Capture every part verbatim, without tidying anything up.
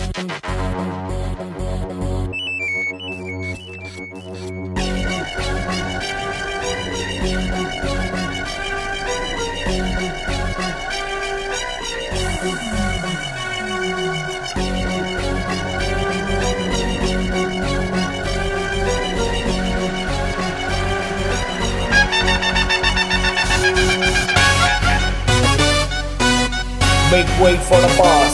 Make way for the boss.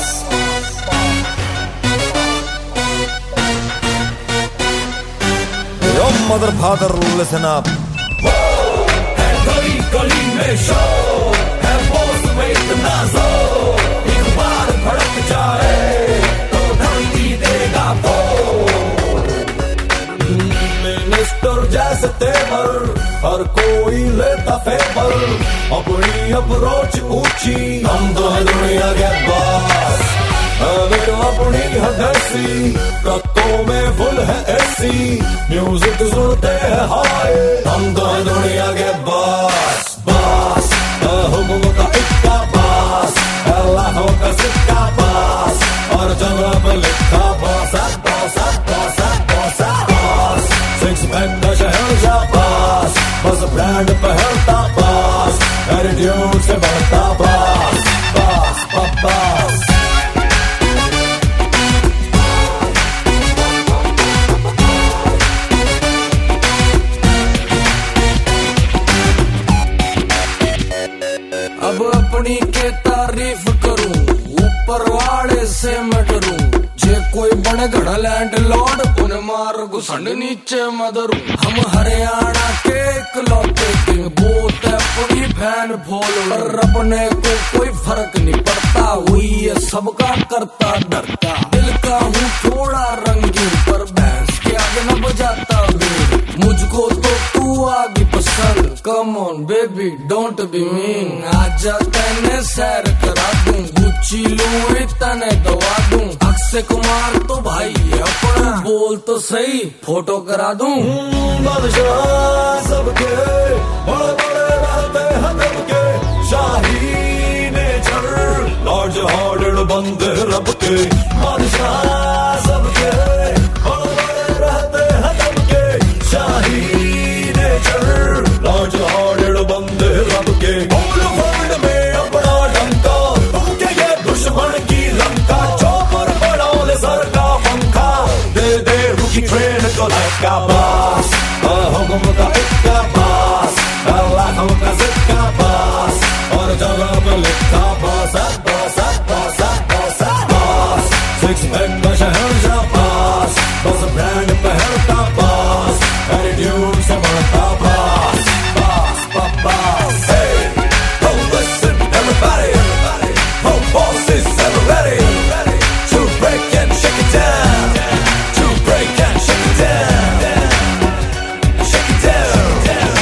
Yo mother father, listen up. है गली गली में शो, है बॉस में इतना जोर, एक बार भड़क जाए तो धरती देगा बोल। मिनिस्टर जैसे तेवर हर कोई लेता फेवर, अपनी अप्रोच ऊंची, हम तो है दुनिया के बॉस। अगर अपनी है देसी, ट्रकों में फुल है एसी, म्यूजिक सुनते हैं हाय, हम तो है दुनिया के बॉस। बॉस हुक्म का इक्का बॉस, लाखों का सिक्का बॉस, और जगह पर लिखा boss boss boss boss boss. Six pack का शहंशाह बॉस, बस ब्रांड पहनता बॉस, एटीट्यूड से बढ़ता बॉस बॉस बॉस। अब अपनी के तारीफ करूं, ऊपर वाले से मैं डरूं, जे कोई बने घड़ा लैंड लॉर्ड उन्हें मार घुसंड नीचे मदरू। हम हरियाणा के इकलौते किंग, बोलते अपनी फैन फॉलोअर, अपने को कोई फर्क नहीं पड़ता, हुई ये सबका करता डरता। दिल का हूँ थोड़ा रंगीन, पर भैंस के आगे न बजाता बीन, मुझको तो तू आगे पसंद, come on baby don't be mean. आजा तेने सैर करा दूं, गुच्ची लूं तने दवा दूं, अक्षय कुमार तो भाई है अपना, बोल तो सही फोटो करा दूं। बादशाह सबके बड़े बड़े रहते हैं सबके, शाही नेचर लॉर्ड हार्डेड बंदे रब के। बादशाह सबके बड़े बड़े रहते हैं सबके, शाही नेचर लॉर्ड हार्डेड बंदे रब के। वर्ल्ड में अपना डंका, तुमके ये दुश्मन की लंका, चौपर बढ़ा ले सर का पंखा, दे दे रुकी ट्रेन को धक्का बॉस। हुक्म का इक्का बॉस, लाखों का सिक्का बॉस, और जगह पर लिखा boss boss boss boss boss. Six pack का शहंशाह बॉस, बस ब्रांड पहनता बॉस, एटीट्यूड से बढ़ता boss boss boss. Hey, oh listen everybody, oh boss is ever ready to break and shake it down, to break and shake it down, shake it down।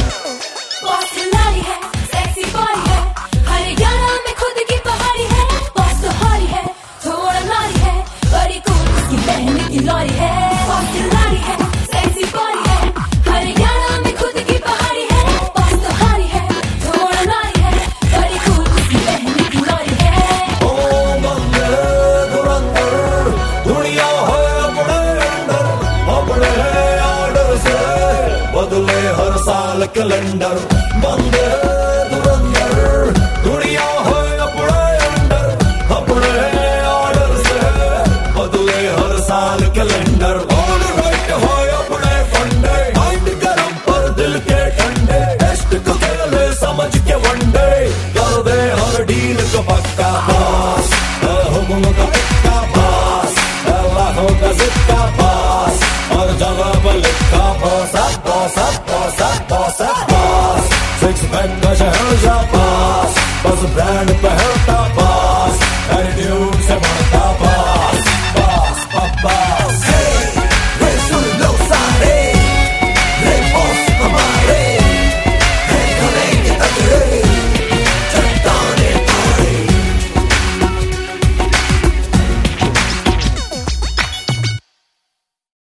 Boss खिलाड़ी है, sexy body है, हरियाणा में खुद की पहाड़ी है, बॉस तो हारी है, थोड़ा नारी है, बड़ी कूल उसकी बहन की लॉरी है। बॉस खिलाड़ी है, सेक्सी बॉडी है, हरियाणा में खुद की पहाड़ी है, बॉस तो हारी है, थोड़ा नारी है, बड़ी कूल उसकी बहन की लॉरी है। ओ बंदे धुरंधर, दुनिया है अपने अंदर, अपने ऑर्डर से बदले हर साल कैलेंडर। बंदे धुरंधर, दुनिया है अपने अंदर, अपने ऑर्डर से बदले हर साल कैलेंडर। ऑल राइट है अपने फंडे, माइंड गरम पर दिल के ठंडे, टेस्ट को खेले समझ के वनडे, कर दे हर डील को पक्का बॉस। हुक्म का इक्का बॉस, लाखों का सिक्का बॉस, और जगह पर लिखा boss boss boss boss boss. Six pack का शहंशाह बॉस, बस ब्रांड पहनता बॉस, एटीट्यूड